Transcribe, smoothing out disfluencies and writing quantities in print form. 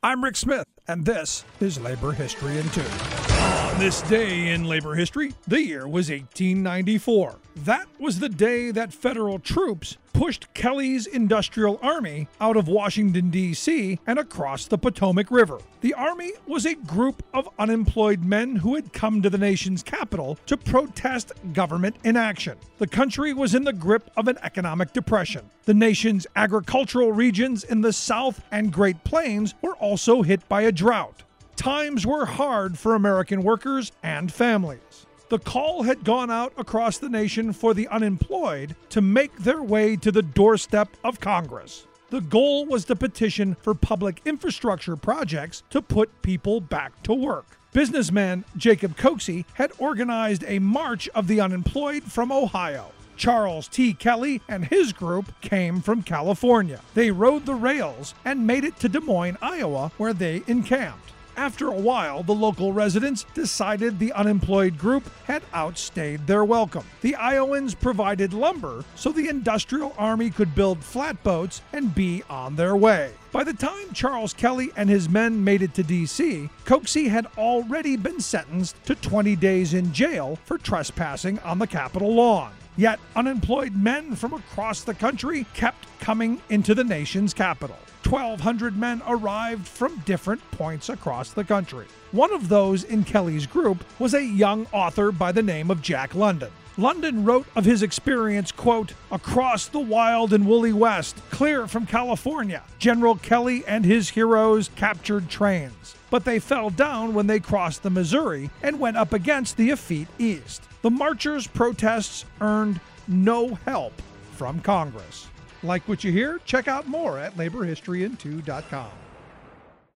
I'm Rick Smith, and this is Labor History in 2. On this day in labor history, the year was 1894. That was the day that federal troops pushed Kelly's Industrial Army out of Washington, D.C. and across the Potomac River. The Army was a group of unemployed men who had come to the nation's capital to protest government inaction. The country was in the grip of an economic depression. The nation's agricultural regions in the South and Great Plains were also hit by a drought. Times were hard for American workers and families. The call had gone out across the nation for the unemployed to make their way to the doorstep of Congress. The goal was to petition for public infrastructure projects to put people back to work. Businessman Jacob Coxey had organized a March of the Unemployed from Ohio. Charles T. Kelly and his group came from California. They rode the rails and made it to Des Moines, Iowa, where they encamped. After a while, the local residents decided the unemployed group had outstayed their welcome. The Iowans provided lumber so the Industrial Army could build flatboats and be on their way. By the time Charles Kelly and his men made it to D.C., Coxey had already been sentenced to 20 days in jail for trespassing on the Capitol lawn. Yet unemployed men from across the country kept coming into the nation's capital. 1,200 men arrived from different points across the country. One of those in Kelly's group was a young author by the name of Jack London. London wrote of his experience, quote, "Across the wild and woolly West, clear from California, General Kelly and his heroes captured trains. But they fell down when they crossed the Missouri and went up against the effete East. The marchers' protests earned no help from Congress." Like what you hear? Check out more at laborhistoryin2.com.